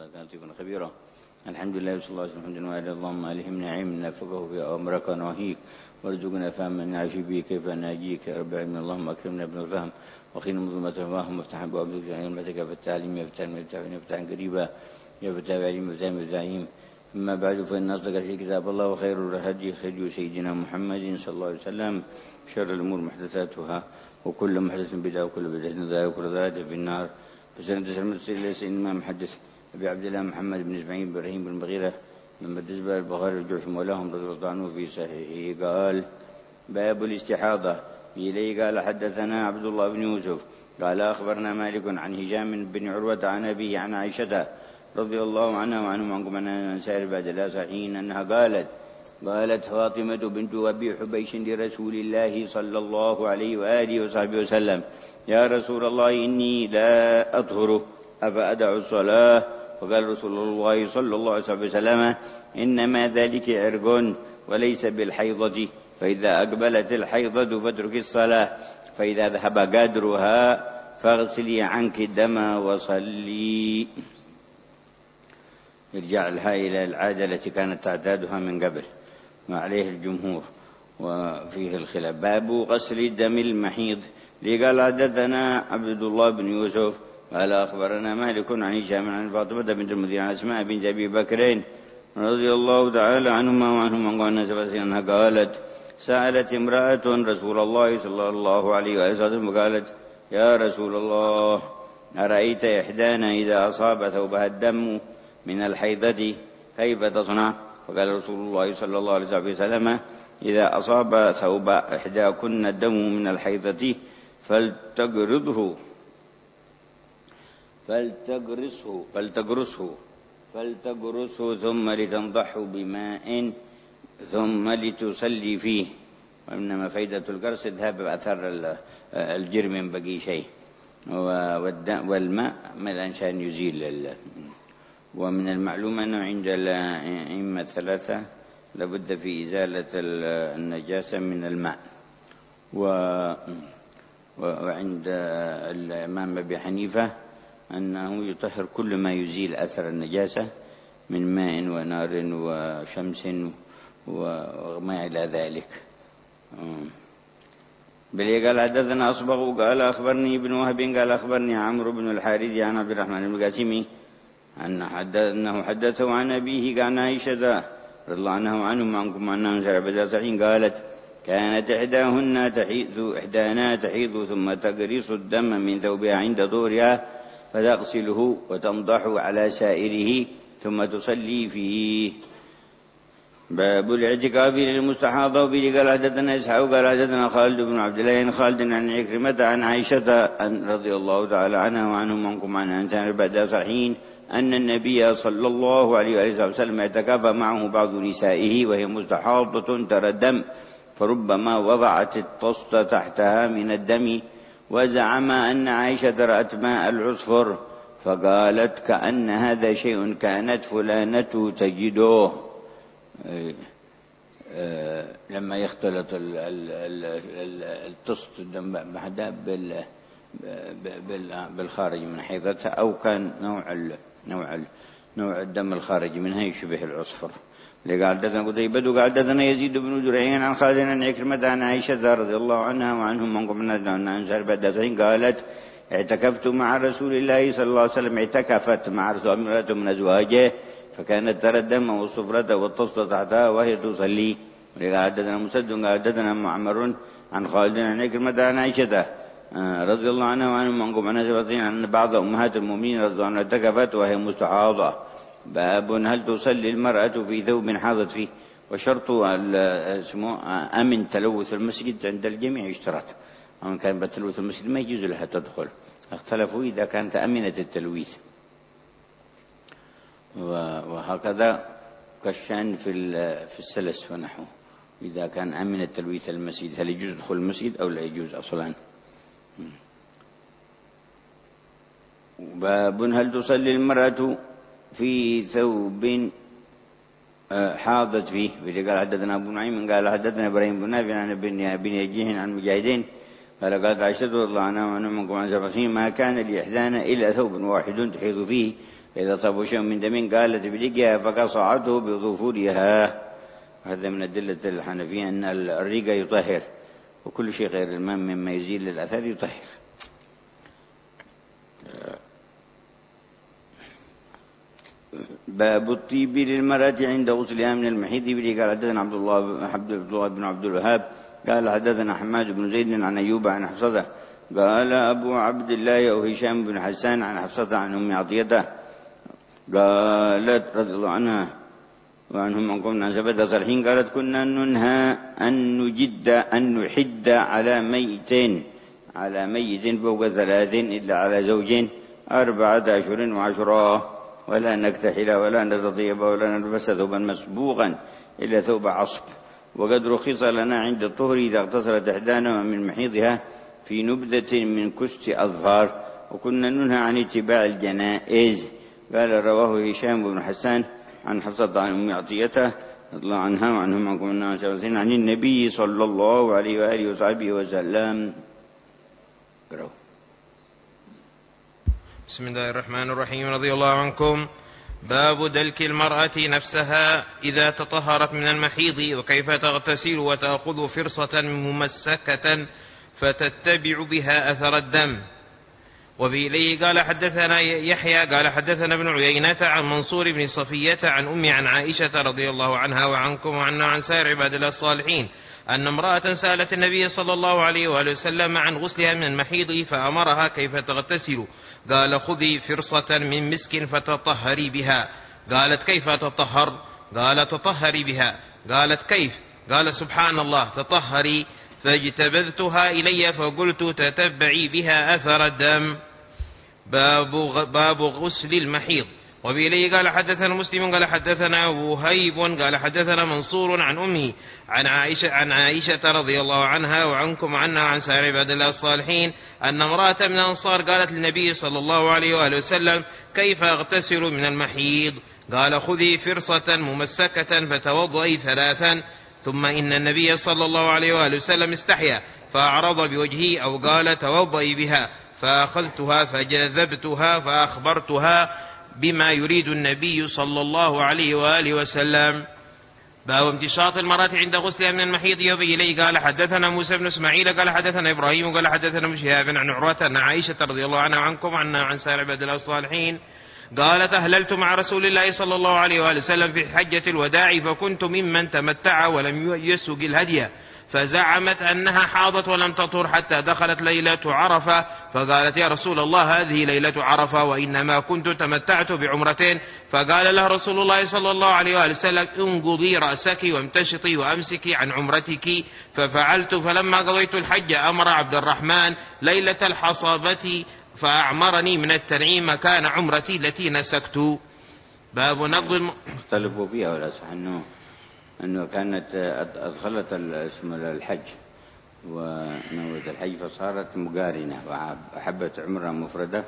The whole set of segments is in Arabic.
الله كان لطيفا خبيرا. الحمد لله وصلى الله وسلم على اللهم ألهمنا علما نفقه في أمرك ونهيك وارزقنا فهما نعيش به كيف ناجيك يا رب العالمين. اللهم أكرمنا بالفهم وقنا مظلمة الفهم وافتح أبواب علمتك في التعليم يا فتح قريبا يا فتح عليم يا فتح مزاحيم. أما بعد فإن أصدق في كتاب الله وخير الهدي هدي سيدنا محمد صلى الله عليه وسلم. شر الأمور محدثاتها وكل محدث بدعة وكل بدعة ضلالة وكل ضلالة في النار. فسنة سيدنا محدث أبي عبد الله محمد بن إسماعيل بن إبراهيم بن المغيرة من بالنسبة للبخاري الجوش مولاهم رضي الله عنه في صحيحه قال: باب الاستحاضة. إليه قال: حدثنا عبد الله بن يوسف قال: أخبرنا مالك عن هشام بن عروة عن أبيه عن عائشة رضي الله عنها وعنهم عنكم أن أنسار بعد لا صحيحين أنها قالت فاطمة بنت أبي حبيش لرسول الله صلى الله عليه وآله وصحبه وسلم: يا رسول الله إني لا أطهر أفأدع الصلاة؟ فقال رسول الله صلى الله عليه وسلم: إنما ذلك عرق وليس بالحيضة، فإذا أقبلت الحيضة فاترك الصلاة، فإذا ذهب قدرها فاغسلي عنك الدم وصلي. يرجع لها إلى العادة التي كانت تعتادها من قبل وعليه الجمهور وفيه الخلاف. باب غسل الدم المحيض. قال: حدثنا عبد الله بن يوسف قال: أخبرنا مالك عن هشام عن فاطمة بنت المدير عن أسماء بنت أبي بكر رضي الله تعالى عنهما وعنهم أنها قالت: سألت امرأة رسول الله صلى الله عليه وسلم وقالت: يا رسول الله أرأيت إحدانا إذا أصاب ثوبها الدم من الحيضة كيف تصنع؟ فقال رسول الله صلى الله عليه وسلم: إذا أصاب ثوب إحداكن الدم من الحيضة فلتقرصه ثم لتنضحه بماء ثم لتصلي فيه. وإنما فائدة القرص ذهاب أثر الجرم من بقي شيء، والماء عشان يزيل ومن المعلوم أنه عند الأئمة الثلاثة لابد في إزالة النجاسة من الماء، وعند الإمام أبي حنيفة أنه يطهر كل ما يزيل أثر النجاسة من ماء ونار وشمس وما إلى ذلك. بل قال: حدثنا أصبغ قال: أخبرني ابن وهب قال: أخبرني عمرو بن الحارث عن عبد الرحمن بن القاسم أنه حدثه عن أبيه عن عائشة رضي الله عنها وعنهم عنكم أنها سربت قالت: كانت إحدانا تحيض ثم تقرص الدم من ثوبها عند ظهرها فتغسله وتنضح على سائره ثم تصلي فيه. باب الاعتكاف للمستحاضة. وبه قال: حدثنا إسحاق قال: حدثنا خالد بن عبد الله عن خالد عن عكرمة عن عائشة رضي الله تعالى عنها وعنهم عنكم عن أنسان بعد صحيحين أن النبي صلى الله عليه وسلم اعتكف معه بعض نسائه وهي مستحاضة ترى الدم، فربما وضعت الطست تحتها من الدم، وزعم أن عائشة رأت ماء العصفر فقالت: كأن هذا شيء كانت فلانة تجده. لما يختلط الطست الدم بعدها بالخارج من حيضتها، أو كان نوع الدم الخارج منها يشبه العصفر. قال: حدثنا قتيبة قال: حدثنا يزيد بن زريع عن خالد عن عكرمة عن عائشة رضي الله عنها وعنهم عنكم أنها قالت: اعتكفت مع رسول الله صلى الله عليه وسلم. اعتكفت مع رسول الله من أزواجه فكانت ترى الدم والصفرة والطست تحتها وهي تصلي. قال: حدثنا مسدد قال: حدثنا معمر عن خالد عن عكرمة عن عائشة رضي الله عنها وعنهم عنكم أن بعض أمهات المؤمنين رضي الله عنها اعتكفت وهي مستحاضة. باب هل تصلي المرأة في ثوب حاضت فيه؟ وشرط أمن تلوث المسجد عند الجميع يشترط. ومن كان بتلوث المسجد ما يجوز لها تدخل. اختلفوا إذا كانت أمنة التلويث، وهكذا كالشأن في السلس ونحوه. إذا كان أمن التلويث المسجد هل يجوز دخول المسجد أو لا يجوز أصلا؟ باب هل تصلي المرأة في ثوب حاضت فيه؟ قال: حدثنا أبو نعيم قال: حدثنا إبراهيم بن نافع عن ابن يجيح عن مجاهدين قال: قالت عائشة رضي الله عنها وعنهم عنكم عن ما كان لإحدانا إلا ثوب واحد تحيض فيه فإذا صابوا شيء من دم قالت بريقها فقصعته بظفورها. هذا من أدلة الحنفية أن الريق يطهر، وكل شيء غير الماء مما يزيل الأثر يطهر. باب الطيب للمرأة عند غسلها من المحيض. قال حدثنا عبد الله بن عبد الوهاب قال حدثنا حماد بن زيد عن أيوب عن حفصة قال أبو عبد الله أو هشام بن حسان عن حفصة عن أم عطية قالت رضي الله عنها وعنهم أن كنا سبت صالحين قالت كنا ننهى أن نحد على ميت فوق 3 إلا على زوج 4 أشهر وعشرة، ولا نكتحل ولا نتطيب ولا نلبس ثوبا مسبوغا إلا ثوب عصب. وقد رخص لنا عند الطهر إذا اغتسلت إحدانا من محيضها في نبذة من كست أظفار، وكنا ننهى عن اتباع الجنائز. قال رواه هشام بن حسان عن حفصة عن أم عطية رضي الله عنها وعنهم عن النبي صلى الله عليه وآله وصحبه وسلم. بسم الله الرحمن الرحيم. رضي الله عنكم. باب دلك المرأة نفسها إذا تطهرت من المحيض، وكيف تغتسل وتأخذ فرصة ممسكة فتتبع بها أثر الدم. وبإليه قال حدثنا يحيى قال حدثنا ابن عيينة عن منصور بن صفية عن أمي عن عائشة رضي الله عنها وعنكم وعنا عن سائر عباد الله الصالحين أن امرأة سألت النبي صلى الله عليه وآله وسلم عن غسلها من المحيض فأمرها كيف تغتسل. قال خذي فرصة من مسك فتطهري بها. قالت كيف تطهر؟ قال تطهري بها. قالت كيف؟ قال سبحان الله تطهري. فاجتبذتها إلي فقلت تتبعي بها أثر الدم. باب غسل المحيض. وبإليه قال حدثنا مسلم قال حدثنا وهيب قال حدثنا منصور عن أمه عن عائشة رضي الله عنها وعنكم عنا عن سائر عباد الله الصالحين أن امرأة من الأنصار قالت للنبي صلى الله عليه وآله وسلم كيف أغتسل من المحيض؟ قال خذي فرصة ممسكة فتوضئي 3. ثم إن النبي صلى الله عليه وآله وسلم استحيا فأعرض بوجهه أو قال توضئي بها، فأخذتها فجذبتها فأخبرتها بما يريد النبي صلى الله عليه وآله وسلم. باب امتشاط المرأة عند غسلها من المحيض. وبإليه قال حدثنا موسى بن اسماعيل قال حدثنا إبراهيم قال حدثنا ابن شهاب عن عروة عن عائشة رضي الله عنها عنكم عن سائر عباد الله الصالحين قالت أهللت مع رسول الله صلى الله عليه وآله وسلم في حجة الوداع، فكنت ممن تمتع ولم يسق الهدي، فزعمت أنها حاضت ولم تطهر حتى دخلت ليلة عرفة، فقالت يا رسول الله هذه ليلة عرفة وإنما كنت تمتعت بعمرتين. فقال لها رسول الله صلى الله عليه وآله وسلم انقضي رأسك وامتشطي وأمسكي عن عمرتك. ففعلت، فلما قضيت الحج أمر عبد الرحمن ليلة الحصابة فأعمرني من التنعيم مكان عمرتي التي نسكت. باب نقض اختلفوا فيها ولا صح أنه كانت أدخلت اسم الحج ونوت الحج فصارت مقارنة وأحبت عمرة مفردة،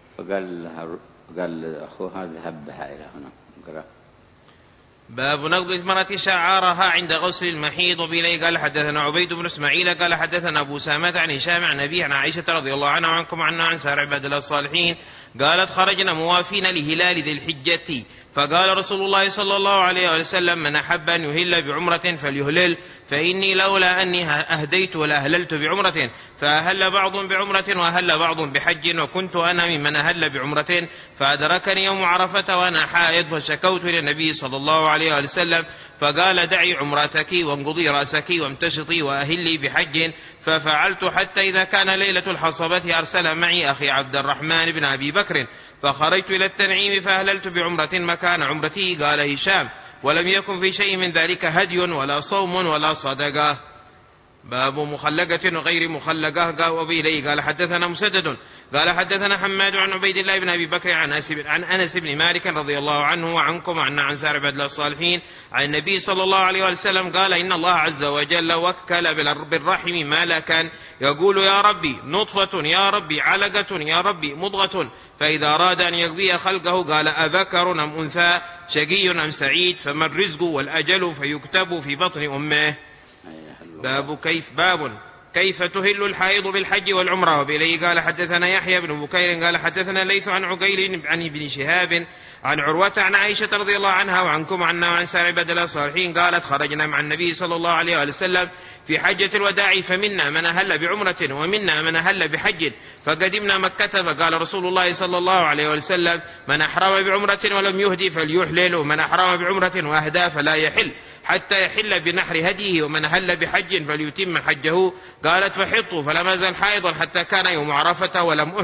قال أخوها اذهب بها إلى هنا. اقرأ. باب نقض المرأة شعارها عند غسل المحيض. وبإليه قال حدثنا عبيد بن اسماعيل قال حدثنا أبو سامة عن هشام عن أبيه عن عائشة رضي الله عنها وعنكم عن سائر عباد الله الصالحين قالت خرجنا موافين لهلال ذي الحجة، فقال رسول الله صلى الله عليه وسلم من أحب أن يهل بعمرة فليهلل، فإني لولا أني أهديت لأهللت بعمرة، فأهل بعض بعمرة وأهل بعض بحج، وكنت أنا ممن أهل بعمرة، فأدركني يوم عرفة وأنا حائض، فشكوت إلى النبي صلى الله عليه وسلم فقال دعي عمرتك وانقضي رأسك وامتشطي وأهلي بحج. ففعلت حتى إذا كان ليلة الحصبة أرسل معي أخي عبد الرحمن بن أبي بكر، فخرجت إلى التنعيم فأهللت بعمرة مكان عمرتي. قال هشام ولم يكن في شيء من ذلك هدي ولا صوم ولا صدقة. باب مخلقة وغير مخلقة. وبإليه قال حدثنا مسدد قال حدثنا حماد عن عبيد الله بن أبي بكر عن أنس بن مالك رضي الله عنه وعنكم عن سائر عباد الله الصالحين عن النبي صلى الله عليه وسلم قال إن الله عز وجل وكل بالرحم ملكا يقول يا ربي نطفة، يا ربي علقة، يا ربي مضغة، فإذا أراد أن يقضي خلقه قال أذكر أم أنثى، شقي أم سعيد، فما الرزق والأجل فيكتب في بطن أمه. باب كيف تهل الحائض بالحج والعمرة. وبإليه قال حدثنا يحيى بن بكير قال حدثنا ليث عن عقيل عن ابن شهاب عن عروة عن عائشة رضي الله عنها وعنكم عنا وعن سائر عباد الله الصالحين قالت خرجنا مع النبي صلى الله عليه وسلم في حجة الوداع فمنا من أهل بعمرة ومنا من أهل بحج فقدمنا مكة فقال رسول الله صلى الله عليه وسلم من أحرم بعمرة ولم يهدي فليحلل ومن أحرم بعمرة وأهدى فلا يحل حتى يحل بنحر هديه ومن أهل بحج فليتم حجه. قالت فحطوا فلم أزل حائضا حتى كان يوم عرفة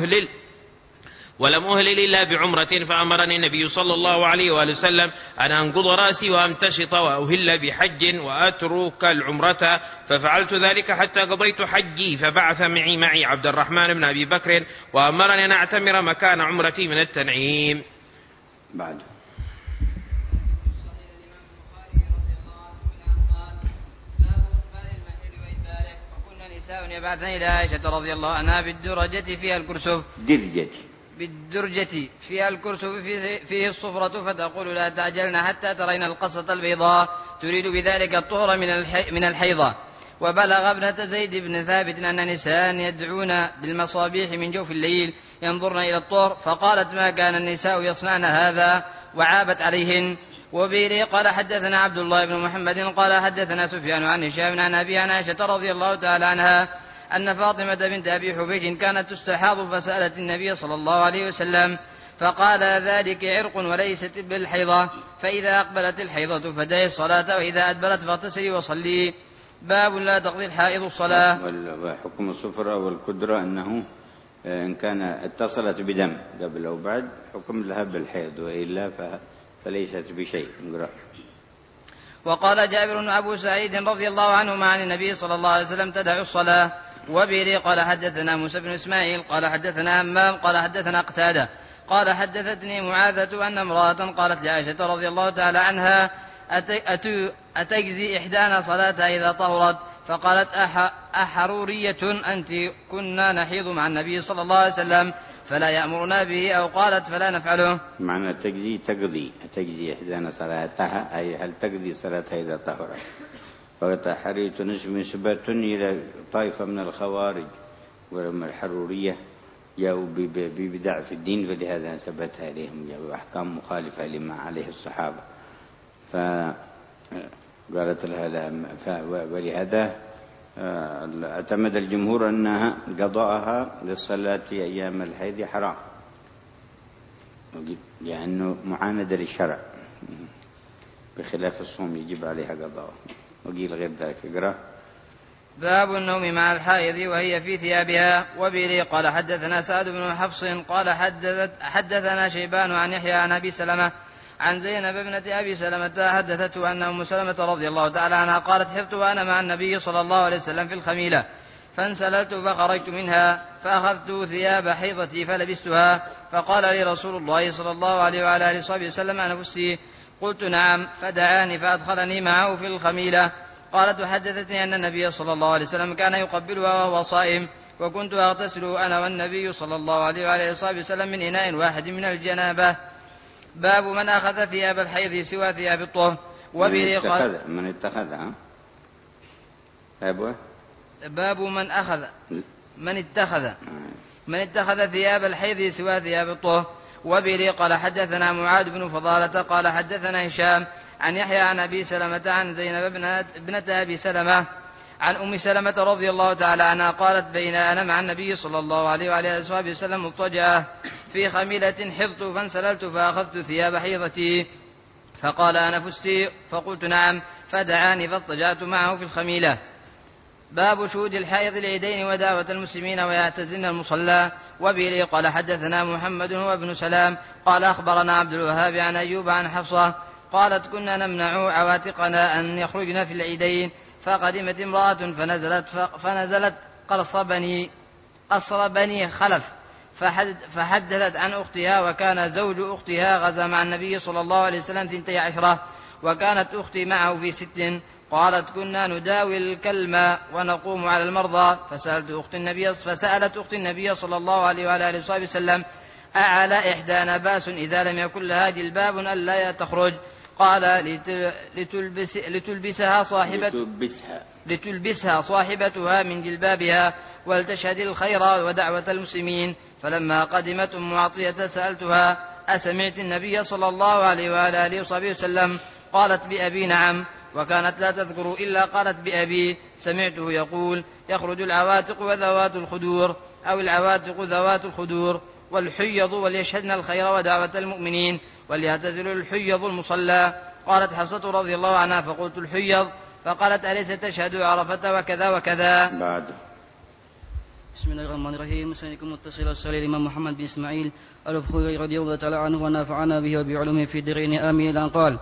ولم أهلل إلا بعمرة فأمرني النبي صلى الله عليه وسلم أن أنقض رأسي وأمتشط وأهل بحج وأترك العمرة ففعلت ذلك حتى قضيت حجي فبعث معي عبد الرحمن بن أبي بكر وأمرني أن أعتمر مكان عمرتي من التنعيم. بعد يبعثن إلى عائشة رضي الله عنها بالدرجة فيها الكرسف فيها الكرسف فيه الصفرة فتقول لا تعجلن حتى ترين القصة البيضاء تريد بذلك الطهر من الحيضة. وبلغ ابنة زيد بن ثابت أن نساء يدعون بالمصابيح من جوف الليل ينظرن إلى الطهر فقالت ما كان النساء يصنعن هذا وعابت عليهن. وبه قال حدثنا عبد الله بن محمد قال حدثنا سفيان عن هشام عن أبي عن عائشة رضي الله تعالى عنها أن فاطمة بنت أبي حبيش كانت تستحاض فسألت النبي صلى الله عليه وسلم فقال ذلك عرق وليست بالحيضة فإذا أقبلت الحيضة فدعي الصلاة وإذا أدبرت فاغتسلي وصلي. باب لا تقضي الحائض الصلاة. وحكم الصفرة والكدرة أنه إن كان اتصلت بدم قبل أو بعد حكم لها بالحيض وإلا فليست بشيء. وقال جابر بن أبو سعيد رضي الله عنهما عن النبي صلى الله عليه وسلم تدع الصلاة. وبه قال حدثنا موسى بن إسماعيل قال حدثنا همام قال حدثنا قتادة قال حدثتني معاذة أن امرأة قالت لعائشة رضي الله تعالى عنها أتجزي إحدانا صلاتها إذا طهرت فقالت أحرورية أنت كنا نحيض مع النبي صلى الله عليه وسلم فلا يأمرنا به أو قالت فلا نفعله. معنى تجزي إحدانا صلاتها أي هل تجزي صلاتها إذا طهرت. فقط حريت نسبة إلى طائفة من الخوارج ولما الحرورية جاءوا ببدع في الدين فلهذا نسبتها إليهم جاءوا أحكام مخالفة لما عليه الصحابة فقالت لها ولهذا اعتمد الجمهور أنها قضاءها للصلاة أيام الحيض حرام لأنه معاندة للشرع بخلاف الصوم يجب عليها قضاء. وقيل غير ذلك. اقرأ. باب النوم مع الحائض وهي في ثيابها. وبه قال حدثنا سعد بن حفص قال حدثنا شيبان عن يحيى عن أبي سلمة عن زينب ابنة أبي سلمة حدثته أن أم سلمة رضي الله تعالى عنها قالت حرت وأنا مع النبي صلى الله عليه وسلم في الخميلة فانسللت فخرجت منها فأخذت ثياب حيضتي فلبستها فقال لي رسول الله صلى الله عليه وعلى آله وصحبه وسلم أنا فستي قلت نعم فدعاني فأدخلني معه في الخميلة. قالت حدثتني أن النبي صلى الله عليه وسلم كان يقبلها وهو صائم وكنت أغتسل أنا والنبي صلى الله عليه وعلى آله وصحبه وسلم من إناء واحد من الجنابة. باب من أخذ ثياب الحيض سوى ثياب الطهر. وبه قال باب من اتخذ ثياب الحيض سوى ثياب الطهر. وبه قال حدثنا معاذ بن فضالة قال حدثنا هشام عن يحيى عن أبي سلمة عن زينب ابنة أبي سلمة عن أم سلمة رضي الله تعالى عنها قالت بين أنا مع النبي صلى الله عليه وعلى آله وسلم مضطجعة في خميلة حفظت فانسللت فأخذت ثياب حيضتي فقال أنا فستي فقلت نعم فدعاني فاضطجعت معه في الخميلة. باب شهود الحائض العيدين ودعوة المسلمين ويعتزلن المصلى. وبه قال حدثنا محمد هو ابن سلام قال أخبرنا عبد الوهاب عن أيوب عن حفصة قالت كنا نمنع عواتقنا أن يخرجن في العيدين فقدمت امرأة فنزلت قصر بني خلف فحدثت عن أختها وكان زوج أختها غزا مع النبي صلى الله عليه وسلم 12 وكانت أختي معه في 6. قالت كنا نداوي الكلمة ونقوم على المرضى فسألت أخت النبي صلى الله عليه وعلى آله وصحبه وسلم أعلى إحدانا بأس إذا لم يكن لها جلباب ألا تخرج. قال لتلبسها صاحبتها من جلبابها ولتشهد الخير ودعوة المسلمين. فلما قدمت أم عطية سألتها: أسمعت النبي صلى الله عليه وآله وصحبه وسلم؟ قالت: بأبي نعم. وكانت لا تذكر إلا قالت: بأبي. سمعته يقول: يخرج العواتق وذوات الخدور، أو العواتق ذوات الخدور، والحيض وليشهدن الخير ودعوة المؤمنين، وليعتزل الحيض المصلى. قالت حفصة رضي الله عنها: فقلت: الحيض؟ فقالت: أليس تشهد عرفة وكذا وكذا. بعد. بسم الله الرحمن الرحيم. مسندكم متصل الصحيح الإمام محمد بن إسماعيل البخاري رضي الله تعالى عنه ونفعنا به وبعلومه في الدارين آمين. قال: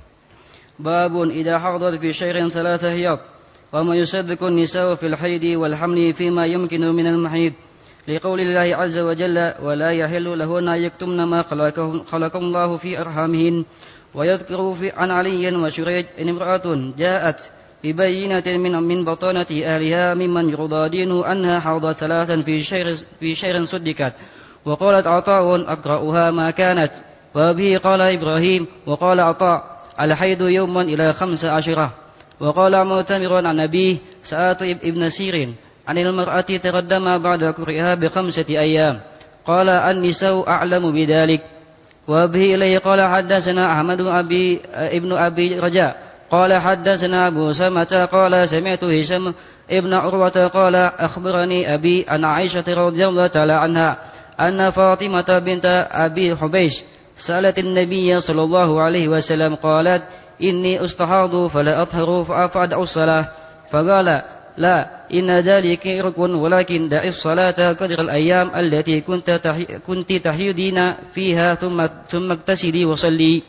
باب إذا حضرت في شهر 3 حيض، وما يصدق النساء في الحيض والحمل فيما يمكن من المحيض، لقول الله عز وجل: ولا يحل لهن يكتمن ما خلق الله في أرحامهن. ويذكر عن علي وشريج إن امرأة جاءت ببينة من بطانة أهلها ممن يرضى دينه أنها حاضت 3 في شهر صدقت. وقالت عطاء: أقرأها ما كانت. وبه قال إبراهيم. وقال عطاء: الحيض يوما إلى 15. وقال معتمر عن أبيه: سألت ابن سيرين عن المرأة تقدم بعد قرئها ب5 أيام، قال: النساء أعلم بذلك. وبه إليه قال: حدثنا أحمد ابن أبي رجاء قال: حدثنا أبو سمة قال: سمعت هشام ابن عروة قال: أخبرني أبي أن عائشة رضي الله تعالى عنها أن فاطمة بنت أبي حبيش سألت النبي صلى الله عليه وسلم قالت: إني أستحاض فلا أطهر فأدع الصلاة. فقال: لا، إن ذلك إرق، ولكن دع الصلاة قدر الأيام التي كنت تحيضين فيها ثم اغتسلي وصلي.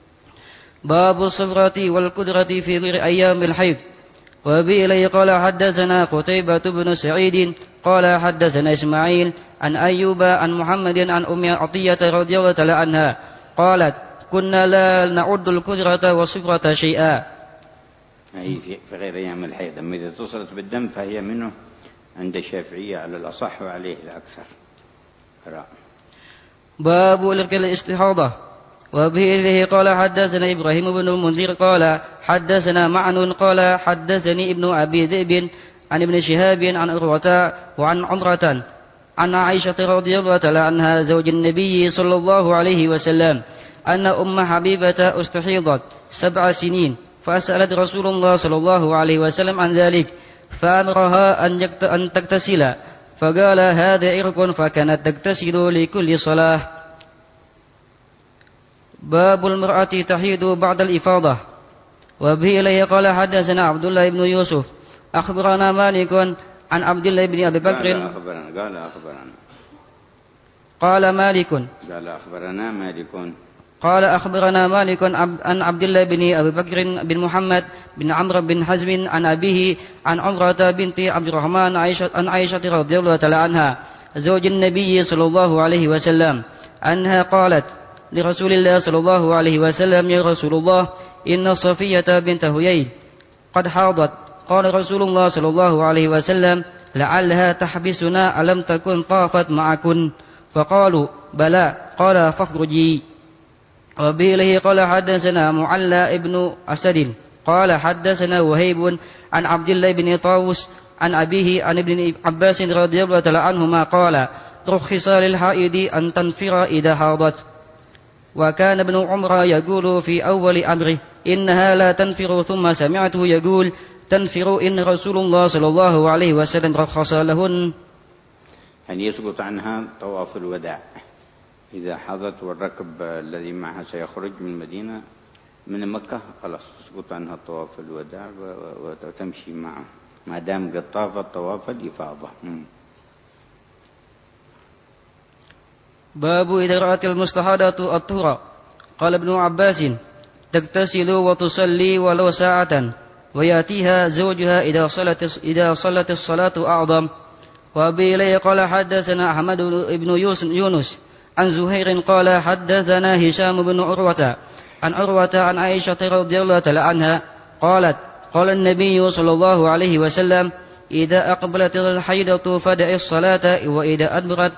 باب الصفرة والقدرة في غير أيام الحيض. وبه إليه قال: حدثنا قتيبة بن سعيد قال: حدثنا إسماعيل عن أيوب عن محمد عن أم عطية رضي الله تعالى عنها قالت: كنا لا نعد القدرة والصفرة شيئا. أي في غير أيام الحيض، أما إذا اتصلت بالدم فهي منه عند الشافعية على الأصح وعليه الأكثر. باب الاستحاضة. وبه إليه قال: حدثنا إبراهيم بن المنذر قال: حدثنا معن قال: حدثني ابن أبي ذئب عن ابن شهاب عن عروة وعن عمرة عن عائشة رضي الله تعالى عنها زوج النبي صلى الله عليه وسلم أن أم حبيبة استحيضت 7 سنين، فسألت رسول الله صلى الله عليه وسلم عن ذلك، فأمرها أن تغتسل، فقال: هذا إرق، فكانت تغتسل لكل صلاة. باب المرأة تحيض بعد الإفاضة. وبه إليه قال: حدثنا عبد الله بن يوسف أخبرنا مالك عن عبد الله بن أبي بكر قال أخبرنا مالك عن عبد الله بن أبي بكر بن محمد بن عمرو بن حزم عن أبيه عن عمرة بنت عبد الرحمن عن عائشة رضي الله تعالى عنها زوج النبي صلى الله عليه وسلم أنها قالت لرسول الله صلى الله عليه وسلم: يا رسول الله، إن صفية بنت هيي قد حاضت. قال رسول الله صلى الله عليه وسلم: لعلها تحبسنا، ألم تكن طافت معكن؟ فقالوا: بلى. قال: فاخرجي. وبه إليه قال: حدثنا معلى ابن أسد قال: حدثنا وهيب عن عبد الله بن طاووس عن أبيه عن ابن عباس رضي الله تعالى عنهما قال: رخص للحائض أن تنفر إذا حاضت. وكان ابن عمر يقول في أول أمره: إنها لا تنفر، ثم سمعته يقول: تنفر، إن رسول الله صلى الله عليه وسلم رخص لهن. أن يسقط عنها طواف الوداع إذا حضت والركب الذي معها سيخرج من المدينة من مكة، خلاص تسقط عنها طواف الوداع وتمشي معه ما دام قد طافت طواف الإفاضة. باب إذا رأت المستحاضة الطهر. قال ابن عباس: تغتسل وتصلي ولو ساعة، ويأتيها زوجها إذا صلت الصلاة أعظم. وأبي إليه قال: حدثنا أحمد بن يونس عن زهير قال: حدثنا هشام بن عروة عن عروة عن عائشة رضي الله تعالى عنها قالت: قال النبي صلى الله عليه وسلم: إذا أقبلت الحيضة فدعي الصلاة، وإذا أدبرت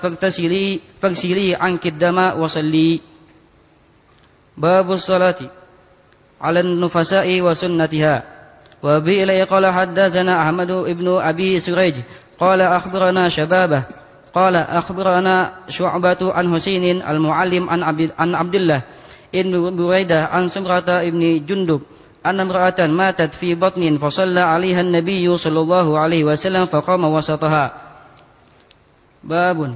فاغسلي عنك الدم وصلي. باب الصلاة. على النفساء وسنتها. وبه إليه قال حدثنا أحمد بن أبي سريج قال أخبرنا شبابه قال أخبرنا شعبة عن حسين المعلم عن عبد الله بن بريدة عن سمرة بن جندب أن امرأة ماتت في بطن فصلى عليها النبي صلى الله عليه وسلم فقام وسطها. باب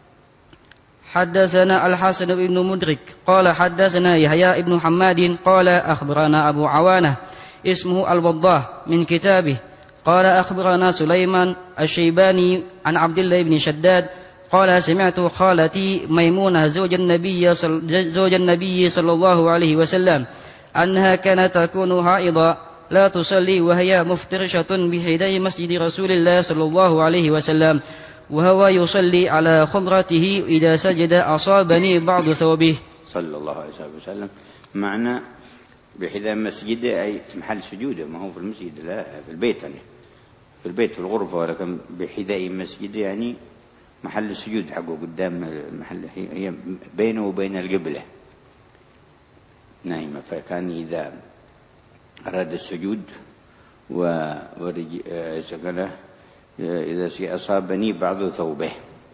حدثنا الحسن بن مدرك قال حدثنا يحيى بن حماد قال أخبرنا أبو عوانة اسمه الوضاح من كتابه قال أخبرنا سليمان الشيباني عن عبد الله بن شداد قال سمعت خالتي ميمونة زوج النبي صلى الله عليه وسلم أنها كانت تكون حائضا لا تصلي وهي مفترشة بحدي مسجد رسول الله صلى الله عليه وسلم وهو يصلي على خمرته إذا سجد أصابني بعض ثوبه صلى الله عليه وسلم. معنى بحذاء مسجده أي محل سجوده، ما هو في المسجد، لا في البيت، يعني في البيت في الغرفة، ولكن بحذاء مسجده يعني محل السجود حقه قدام محل، هي بينه وبين القبلة نايمة. فكان إذا أراد السجود سكنه إذا أصابني بعض ثوبه.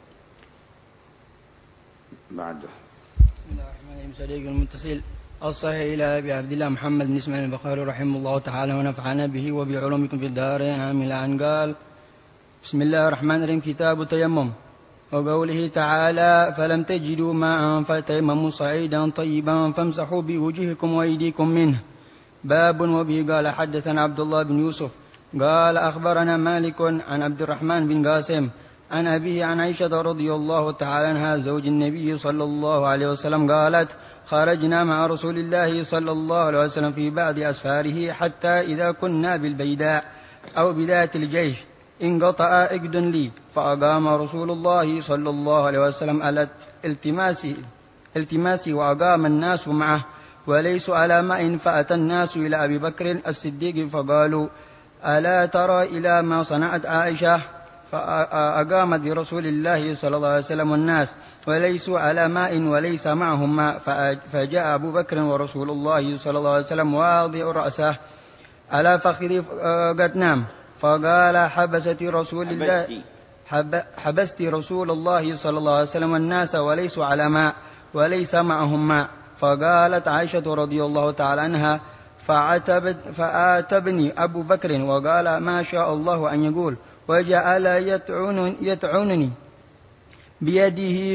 بعده بسم الله الرحمن الرحيم. صديق المتصل الصحيح إلى أبي عبد الله محمد بن إسماعيل البخاري رحمه الله تعالى ونفعنا به وبعلومكم في الدارين آمين. أن قال بسم الله الرحمن الرحيم كتاب التيمم وقوله تعالى فلم تجدوا ماء فتيمموا صعيدا طيبا فامسحوا بوجوهكم وأيديكم منه. باب وبه قال حدثنا عبد الله بن يوسف قال أخبرنا مالك عن عبد الرحمن بن قاسم عن أبيه عن عائشة رضي الله تعالى عنها زوج النبي صلى الله عليه وسلم قالت خرجنا مع رسول الله صلى الله عليه وسلم في بعض أسفاره حتى إذا كنا بالبيداء أو بذات الجيش انقطع إقد لي فأقام رسول الله صلى الله عليه وسلم على التماسي وأقام الناس معه وليسوا على ماء. فأتى الناس إلى أبي بكر الصديق فقالوا ألا ترى إلى ما صنعت عائشة؟ فأقامت برسول الله صلى الله عليه وسلم والناس وليسوا على ماء وليس معهم ماء. فجاء أبو بكر ورسول الله صلى الله عليه وسلم واضع رأسه على فخذ قد نام فقال حبست رسول الله صلى الله عليه وسلم والناس وليسوا على ماء وليس معهم ماء. فقالت عائشة رضي الله تعالى عنها فآتبني أبو بكر وقال ما شاء الله أن يقول وجعل يطعنني بيده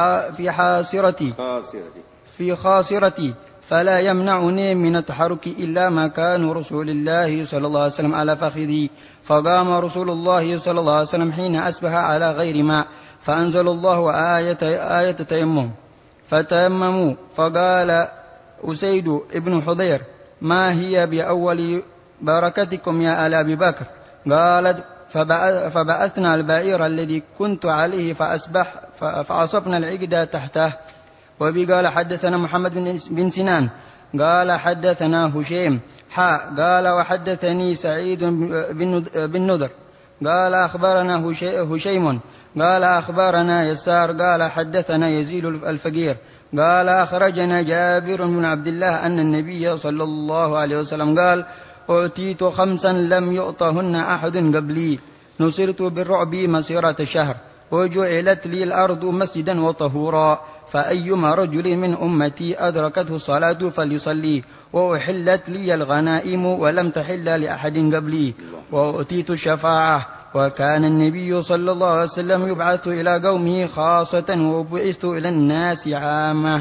في خاصرتي فلا يمنعني من التحرك إلا ما كان رسول الله صلى الله عليه وسلم على فخذي. فقام رسول الله صلى الله عليه وسلم حين أصبح على غير ماء فأنزل الله آية تيمم فتيمموا. فقال أسيد ابن حضير ما هي بأول بركتكم يا آل أبي بكر؟ قالت فبعثنا البعير الذي كنت عليه فأصبنا العقد تحته. وبقال حدثنا محمد بن سنان قال حدثنا هشيم قال وحدثني سعيد بن نذر قال أخبرنا هشيم قال أخبرنا يسار قال حدثنا يزيد الفقير قال أخرجنا جابر بن عبد الله أن النبي صلى الله عليه وسلم قال أعطيت 5 لم يعطهن أحد قبلي نصرت بالرعب مسيرة شهر وجعلت لي الأرض مسجدا وطهورا فأيما رجل من أمتي أدركته الصلاة فليصلي وأحلت لي الغنائم ولم تحل لأحد قبلي وأتيت الشفاعة. وكان النبي صلى الله عليه وسلم يبعث إلى قومه خاصة وبعثت إلى الناس عامة.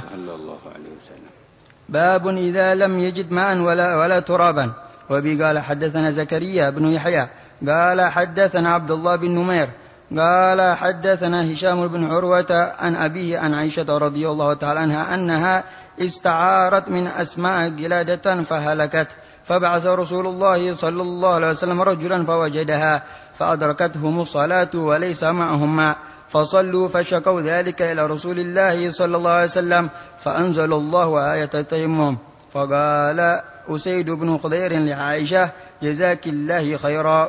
باب إذا لم يجد ماء ولا ترابا. وبقال حدثنا زكريا بن يحيى قال حدثنا عبد الله بن نمير قال حدثنا هشام بن عروة عن أبيه عن عائشة رضي الله تعالى عنها أنها استعارت من أسماء قلادة فهلكت فبعث رسول الله صلى الله عليه وسلم رجلا فوجدها فأدركتهم الصلاة وليس معهم ماء فصلوا فشكوا ذلك إلى رسول الله صلى الله عليه وسلم فأنزل الله آية التيمم. فقال أسيد بن خضير لعائشة جزاك الله خيرا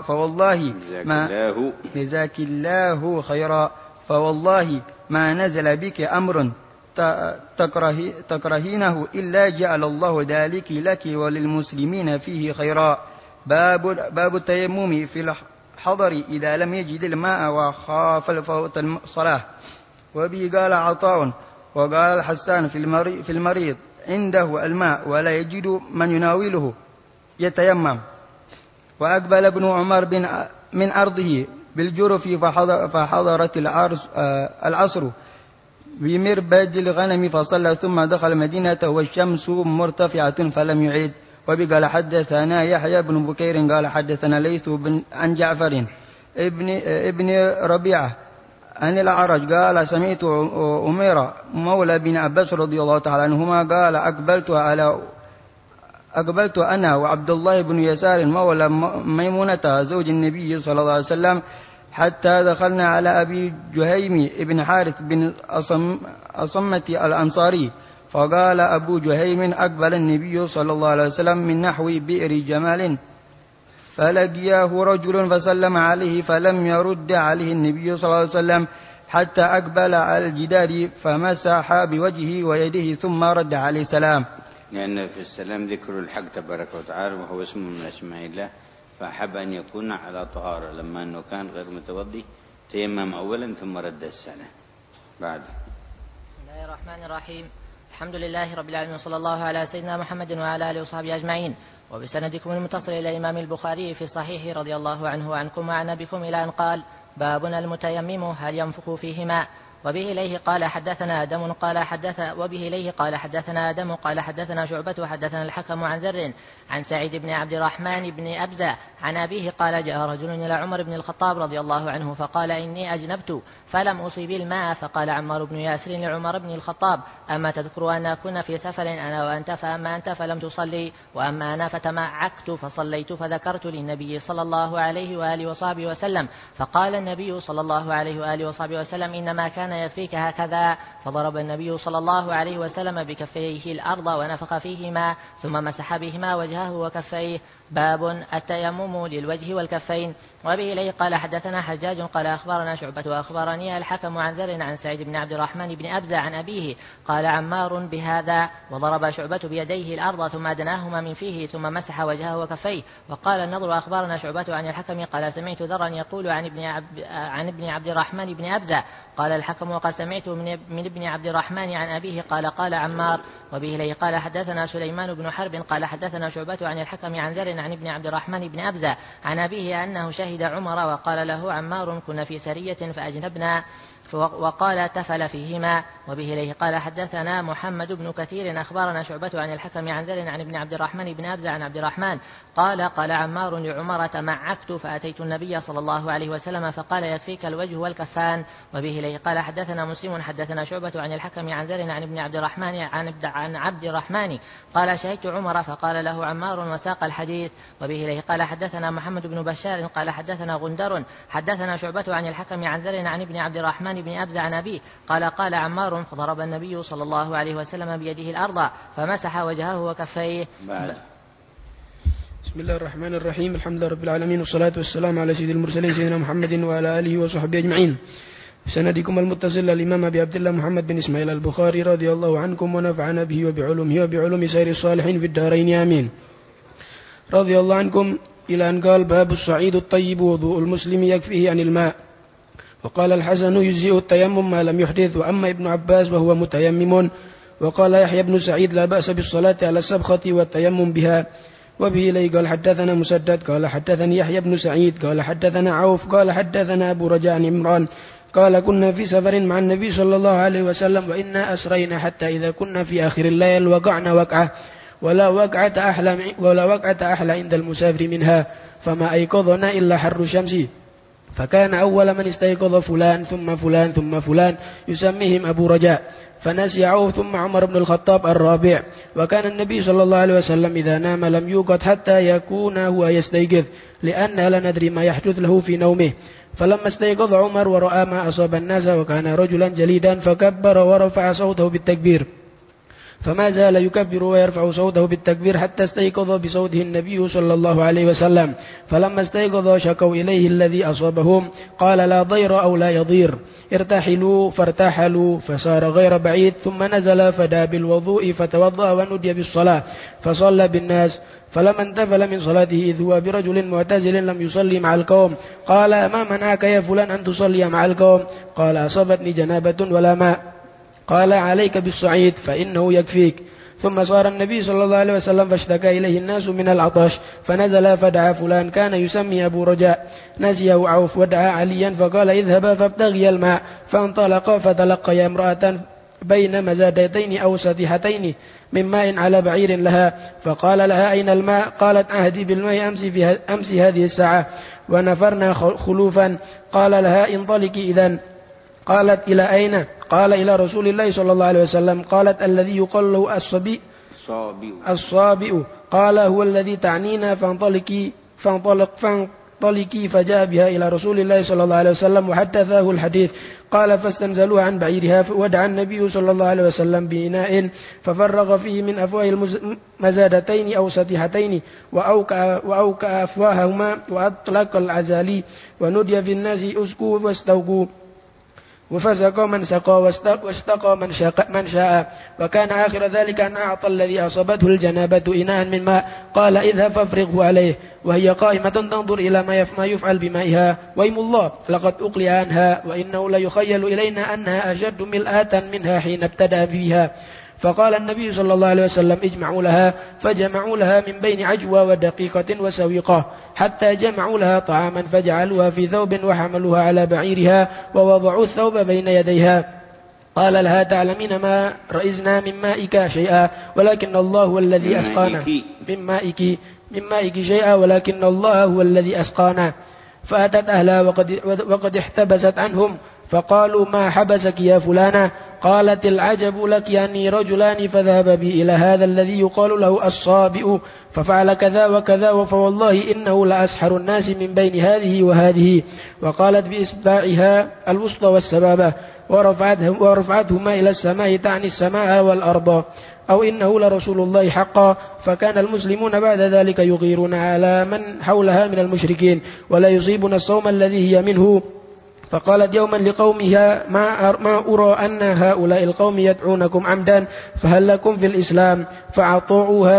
فوالله ما نزل بك أمر تكرهينه إلا جعل الله ذلك لك وللمسلمين فيه خيرا. باب التيمم في الحضر إذا لم يجد الماء وخاف الفوت الصلاة. وبه قال عطاء وقال الحسان في المريض عنده الماء ولا يجد من يناوله يتيمم. وأقبل ابن عمر من أرضه بالجرف فحضرت العصر بمربد الغنم فصلى ثم دخل المدينة والشمس مرتفعة فلم يعيد. وبقال حدثنا يحيى بن بكير قال حدثنا ليث عن جعفر ابن ربيعة عن الأعرج قال سمعت أميرة مولى بن عباس رضي الله تعالى عنهما قال أقبلت أنا وعبد الله بن يسار مولى ميمونة زوج النبي صلى الله عليه وسلم حتى دخلنا على أبي جهيم بن حارث بن أصمة الأنصاري فقال أبو جهيم أقبل النبي صلى الله عليه وسلم من نحو بئر جمال فلقياه رجل فسلم عليه فلم يرد عليه النبي صلى الله عليه وسلم حتى أقبل على الجدار فمسح بوجهه ويده ثم رد عليه السلام. لأن في السلام ذكر الحق تبارك وتعالى وهو اسم من أسماء الله، فأحب أن يكون على طهارة لما أنه كان غير متوضي تيمم أولا ثم رد السلام بعد. بسم الله الرحمن الرحيم. الحمد لله رب العالمين وصلى الله على سيدنا محمد وعلى آله وصحبه أجمعين. وبسندكم المتصل إلى الإمام البخاري في الصحيح رضي الله عنه وعنكم وعن بكم إلى أن قال: بابنا المتيمم هل ينفخ فيهما؟ وبه إليه قال حدثنا آدم قال حدثنا شعبة حدثنا الحكم عن زر عن سعيد بن عبد الرحمن بن أبزة عن أبيه قال: جاء رجل إلى عمر بن الخطاب رضي الله عنه فقال: إني أجنبت فلم أصيب الماء. فقال عمار بن ياسر لعمر بن الخطاب: أما تذكر أن كنا في سفر أنا وأنت، فأما أنت فلم تصلي وأما أنا فتمعكت فصليت، فذكرت للنبي صلى الله عليه وآله وصحبه وسلم، فقال النبي صلى الله عليه وآله وصحبه وسلم: إنما كان يكفيك هكذا. فضرب النبي صلى الله عليه وسلم بكفيه الأرض ونفخ فيهما ثم مسح بهما وجهه وكفيه. باب التيمم للوجه والكفين. وبه إليه قال حدثنا حجاج قال أخبرنا شعبة وأخبرني الحكم عن زر عن سعيد بن عبد الرحمن بن أبزة عن أبيه قال عمار بهذا: وضرب شعبة بيديه الأرض ثم أدناهما من فيه ثم مسح وجهه وكفيه. وقال النضر أخبرنا شعبة عن الحكم قال سمعت ذرا يقول عن ابن عبد الرحمن بن أبزة قال الحكم: وقد سمعت من ابن عبد الرحمن عن أبيه قال عمار. وبه إليه قال حدثنا سليمان بن حرب قال حدثنا شعبة عن الحكم عن زر عن ابن عبد الرحمن بن أبزة عن أبيه أنه شهد عمر وقال له عمار: كنا في سرية فأجنبنا وقال تفل فيهما. وبه إليه قال حدثنا محمد بن كثير أخبرنا شعبة عن الحكم عن زر عن ابن عبد الرحمن بن أبزة عن عبد الرحمن قال عمار لعمر: تمعكت فأتيت النبي صلى الله عليه وسلم فقال: يكفيك الوجه والكفان. وبه إليه قال حدثنا مسلم حدثنا شعبة عن الحكم عن زر عن ابن عبد الرحمن عن عبد الرحمن قال: شهدت عمر فقال له عمار وساق الحديث. وبه إليه قال حدثنا محمد بن بشار قال حدثنا غندر حدثنا شعبة عن الحكم عن زر عن ابن عبد الرحمن بن أبزة عن أبيه قال عمار: فضرب النبي صلى الله عليه وسلم بيده الأرض فمسح وجهه وكفيه. بسم الله الرحمن الرحيم. الحمد لله رب العالمين والصلاة والسلام على سيد المرسلين سيدنا محمد وعلى آله وصحبه أجمعين. بسندكم المتصل الإمام أبي عبد الله محمد بن إسماعيل البخاري رضي الله عنكم ونفعنا به وبعلومه وبعلوم سائر الصالحين في الدارين آمين. رضي الله عنكم إلى أن قال: باب الصعيد الطيب وضوء المسلم يكفيه عن الماء. وقال الحسن: يجزئ التيمم ما لم يحدث. وأما ابن عباس وهو متيمم. وقال يحيى بن سعيد: لا بأس بالصلاة على السبخة والتيمم بها. وبه إليه قال حدثنا مسدد قال حدثني يحيى بن سعيد قال حدثنا عوف قال حدثنا أبو رجاء عن عمران قال: كنا في سفر مع النبي صلى الله عليه وسلم وإنا أسرينا حتى إذا كنا في آخر الليل وقعنا وقعة ولا وقعة أحلى عند المسافر منها، فما أيقظنا إلا حر الشمس. فكان أول من استيقظ فلان ثم فلان ثم فلان يسميهم أبو رجاء، فنسي عوف ثم عمر بن الخطاب الرابع. وكان النبي صلى الله عليه وسلم إذا نام لم يوقظ حتى يكون هو يستيقظ، لأننا لا ندري ما يحدث له في نومه. فلما استيقظ عمر ورأى ما أصاب الناس وكان رجلا جليدا فكبر ورفع صوته بالتكبير، فما زال يكبر ويرفع صوته بالتكبير حتى استيقظ بصوته النبي صلى الله عليه وسلم. فلما استيقظ شكوا إليه الذي أصابهم، قال لا ضير أو لا يضير، ارتحلوا فارتحلوا فصار غير بعيد، ثم نزل فدعا بالوضوء فتوضأ ونودي بالصلاة فصلى بالناس. فلما انتفل من صلاته إذ هو برجل معتزل لم يصلي مع القوم، قال ما منعك يا فلان أن تصلي مع القوم؟ قال أصابتني جنابة ولا ماء. قال عليك بالصعيد فإنه يكفيك. ثم صار النبي صلى الله عليه وسلم فاشتكى إليه الناس من العطش، فنزل فدعا فلان كان يسمي أبو رجاء، نسيه عوف ودعا عليا فقال اذهبا فابتغي الماء، فانطلقا فتلقيا امرأة بين مزادتين أو سطيحتين من ماء على بعير لها، فقال لها أين الماء؟ قالت عهدي بالماء أمس هذه الساعة ونفرنا خلوفا. قال لها انطلقي إذن. قالت إلى أين؟ قال إلى رسول الله صلى الله عليه وسلم. قالت الذي يقال له الصابئ. قال هو الذي تعنينا، فانطلقي فجاء بها إلى رسول الله صلى الله عليه وسلم وحدثاه الحديث. قال فاستنزلوها عن بعيرها، ودعا النبي صلى الله عليه وسلم بإناء ففرغ فيه من أفواه المزادتين أو سطيحتين وأوكأ أفواههما وأطلق العزالي، ونودي في الناس أسكوا واستوقوا، وفسقوا من سقى واستقى من شاء. وكان آخر ذلك أن أعطى الذي أصابته الجنابة إناء من ماء، قال اذهب فافرغه عليه، وهي قائمة تنظر إلى ما يفعل بمائها، ويم الله لقد أقلع عنها، وإنه ليخيل إلينا أنها أشد ملآة منها حين ابتدأ فيها. فقال النبي صلى الله عليه وسلم اجمعوا لها، فجمعوا لها من بين عجوة ودقيقة وسويقة، حتى جمعوا لها طعاما فجعلوها في ثوب وحملوها على بعيرها ووضعوا الثوب بين يديها. قال لها تعلمين ما رئزنا من مائك شيئا ولكن الله هو الذي أسقانا، من مائك شيئا ولكن الله هو الذي أسقانا. فأتت أهلها وقد احتبست عنهم، فقالوا ما حبسك يا فلانة؟ قالت العجب لك أني رجلان فذهب بي إلى هذا الذي يقال له الصابئ ففعل كذا وكذا، فوالله إنه لأسحر الناس من بين هذه وهذه. وقالت بإصبعها الوسطى والسبابة ورفعتهما إلى السماء، تعني السماء والأرض، أو إنه لرسول الله حقا. فكان المسلمون بعد ذلك يغيرون على من حولها من المشركين ولا يصيبون الصوم الذي هي منه. فقالت يوما لقومها ما أرى أن هؤلاء القوم يدعونكم عمدا، فهل لكم في الإسلام؟ فأطاعوها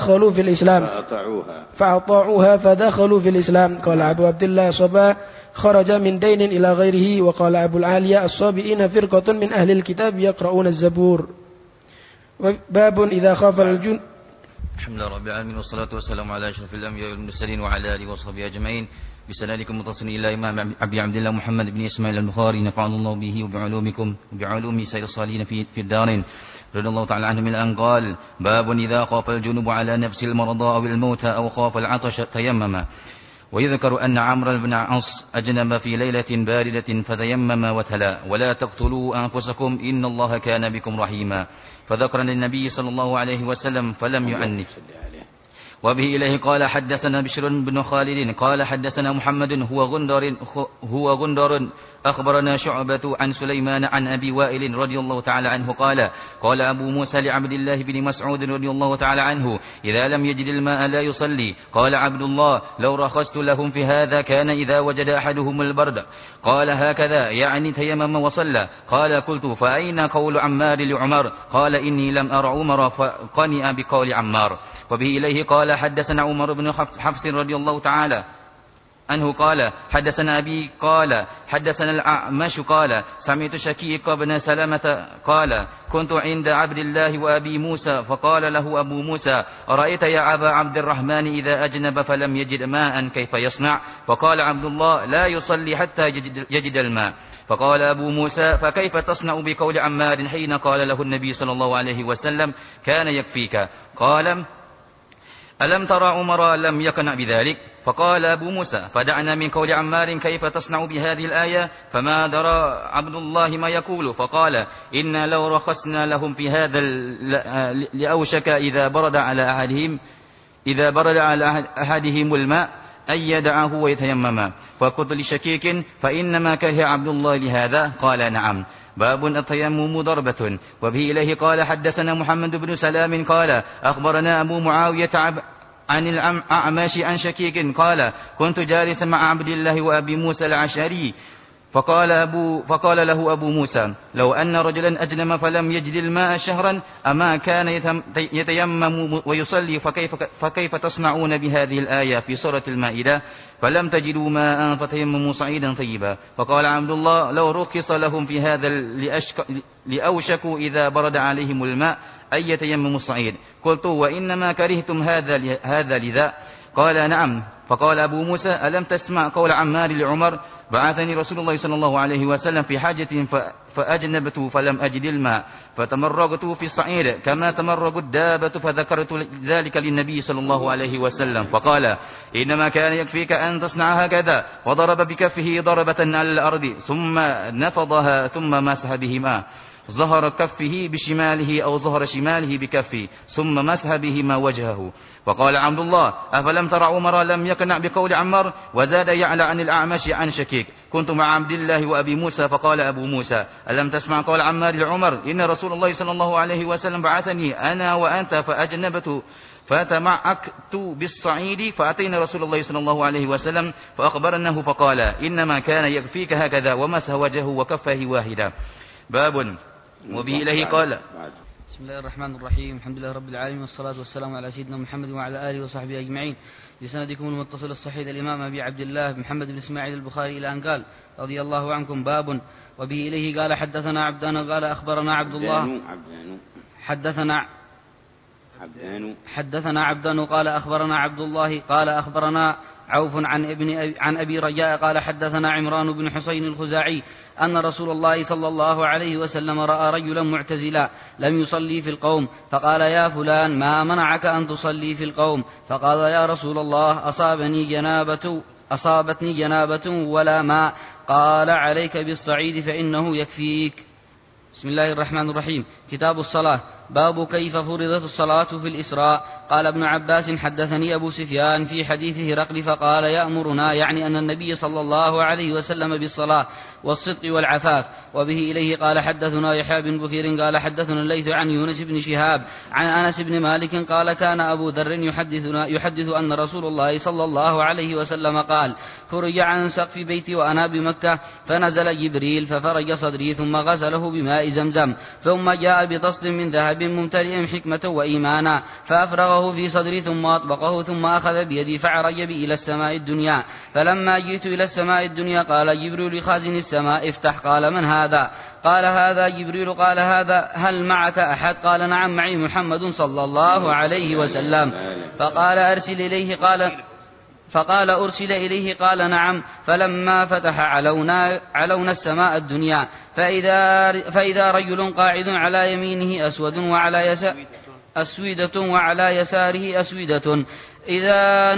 فدخلوا في الإسلام. قال أبو عبد الله صبا خرج من دين إلى غيره. وقال أبو العالية الصابئين فرقة من أهل الكتاب يقرؤون الزبور. باب إذا خاف الجن. الحمد لله رب العالمين، والصلاة والسلام على أشرف الأنبياء والمرسلين وعلى آله وصحبه أجمعين، بسنادكم متصل إلى إمام أبي عبد الله محمد بن إسماعيل البخاري، نفعنا الله به وبعلومكم وبعلوم سائر الصالحين في الدارين، رضي الله تعالى عنهم من أن قال: باب إذا خاف الجنوب على نفس المرضى أو الموت أو خاف العطش تيمم. ويذكر أن عمرو بن عاص أجنب في ليلة باردة فتيمم وتلا: ولا تقتلوا أنفسكم إن الله كان بكم رحيما. فذكر للنبي صلى الله عليه وسلم فلم يعنف. وبه إليه قال حدثنا بشر بن خالد قال حدثنا محمد هو غندر أخبرنا شعبة عن سليمان عن أبي وائل رضي الله تعالى عنه قال أبو موسى لعبد الله بن مسعود رضي الله تعالى عنه: إذا لم يجد الماء لا يصلي. قال عبد الله: لو رخصت لهم في هذا كان إذا وجد أحدهم البرد. قال هكذا يعني تيمم وصلى. قال قلت: فأين قول عمار لعمر؟ قال: إني لم أر عمر فقنئ بقول عمار. وبه إليه قال حدثنا عمر بن حفص رضي الله تعالى عنه قال حدثنا أبي قال حدثنا الأعمش قال سمعت شكيك بن سلمة قال: كنت عند عبد الله وأبي موسى فقال له أبو موسى: أرأيت يا أبا عبد الرحمن إذا أجنب فلم يجد ماء كيف يصنع؟ فقال عبد الله: لا يصلي حتى يجد الماء. فقال أبو موسى: فكيف تصنع بقول عمار حين قال له النبي صلى الله عليه وسلم: كان يكفيك؟ قال: ألم ترى عمر لم يقنع بذلك؟ فقال أبو موسى: فدعنا من قول عمار كيف تصنع بهذه الآية؟ فما درى عبد الله ما يقول. فقال: إنا لو رخصنا لهم في هذا لأوشك إذا برد على أحدهم الماء أن يدعه ويتيمم. فقلت لشكيك: فإنما كره عبد الله لهذا؟ قال: نعم. باب التيمم ضربة. وبه إليه قال حدثنا محمد بن سلام قال أخبرنا أبو معاوية عن الأعمش عن شكيك قال كنت جالسا مع عبد الله وأبي موسى الأشعري فقال له أبو موسى لو أن رجلا أجنم فلم يجد الماء شهرا أما كان يتيمم ويصلي فكيف تصنعون بهذه الآية في سورة المائدة فلم تجدوا ماء فتيمموا صعيدا طيبا. فقال عبد الله لو رخص لهم في هذا لأوشكوا إذا برد عليهم الماء أن يتيمموا الصعيد. قلت وإنما كرهتم هذا لذا. قال نعم. فقال أبو موسى ألم تسمع قول عمار لعمر بعثني رسول الله صلى الله عليه وسلم في حاجة فأجنبت فلم أجد الماء فتمرغت في الصعيد كما تمرغ الدابة فذكرت ذلك للنبي صلى الله عليه وسلم فقال إنما كان يكفيك أن تصنع هكذا وضرب بكفه ضربة على الأرض ثم نفضها ثم مسح بهما ظهر كفه بشماله أو ظهر شماله بكفه ثم مسح بهما وجهه. وقال عبد الله أفلم تر عمر لم يقنع بقول عمار. وزاد يعلى عن الأعمش عن شكيك كنت مع عبد الله وأبي موسى فقال أبو موسى ألم تسمع قول عمار لعمر إن رسول الله صلى الله عليه وسلم بعثني أنا وأنت فأجنبت فتمعكت بالصعيد فأتينا رسول الله صلى الله عليه وسلم فأخبرنه فقال إنما كان يكفيك هكذا ومسح وجهه وكفه واحدا. باب وبه إليه قال بسم الله الرحمن الرحيم الحمد لله رب العالمين والصلاة والسلام على سيدنا محمد وعلى آله وصحبه أجمعين. بسندكم المتصل الصحيح الإمام أبي عبد الله محمد بن إسماعيل البخاري إلى أن قال رضي الله عنكم باب وبه إليه قال حدثنا عبدان قال أخبرنا عبد الله حدثنا عبدان قال أخبرنا عبد الله قال أخبرنا عوف عن أبي رجاء قال حدثنا عمران بن حسين الخزاعي أن رسول الله صلى الله عليه وسلم رأى رجلا معتزلا لم يصلي في القوم فقال يا فلان ما منعك أن تصلي في القوم؟ فقال يا رسول الله أصابتني جنابة ولا ماء. قال عليك بالصعيد فإنه يكفيك. بسم الله الرحمن الرحيم. كتاب الصلاة. باب كيف فرضت الصلاة في الإسراء. قال ابن عباس حدثني أبو سفيان في حديث هرقل فقال يأمرنا يعني أن النبي صلى الله عليه وسلم بالصلاة والصدق والعفاف. وبه إليه قال حدثنا يحيى بن بكير قال حدثنا الليث عن يونس بن شهاب عن أنس بن مالك قال كان أبو ذر يحدث أن رسول الله صلى الله عليه وسلم قال فرج عن سقف بيتي وأنا بمكة فنزل جبريل ففرج صدري ثم غسله بماء زمزم ثم جاء بطست من ذهب ممتلئ حكمة وإيمانا فأفرغه في صدري ثم أطبقه ثم أخذ بيدي فعرج بي إلى السماء الدنيا. فلما جئت إلى السماء الدنيا قال جبريل لخازن السماء افتح. قال من هذا؟ قال هذا جبريل. قال هذا هل معك أحد؟ قال نعم معي محمد صلى الله عليه وسلم. فقال أرسل إليه قال نعم. فلما فتح علونا السماء الدنيا فإذا رجل قاعد على يمينه أسودة وعلى يساره أسودة إذا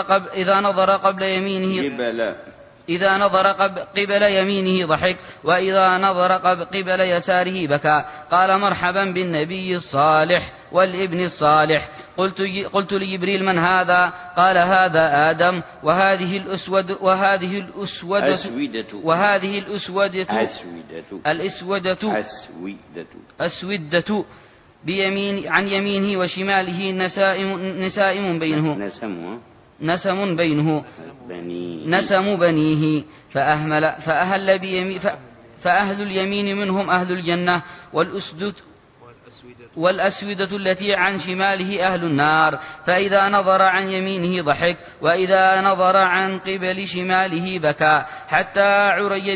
نظر قبل يمينه ضحك وإذا نظر قبل يساره بكى. قال مرحبا بالنبي الصالح والابن الصالح. قلت لجبريل من هذا؟ قال هذا آدم وهذه الأسودة عن يمينه وشماله نسم بنيه فأهل اليمين منهم أهل الجنة والأسودة التي عن شماله أهل النار. فإذا نظر عن يمينه ضحك وإذا نظر عن قبل شماله بكى حتى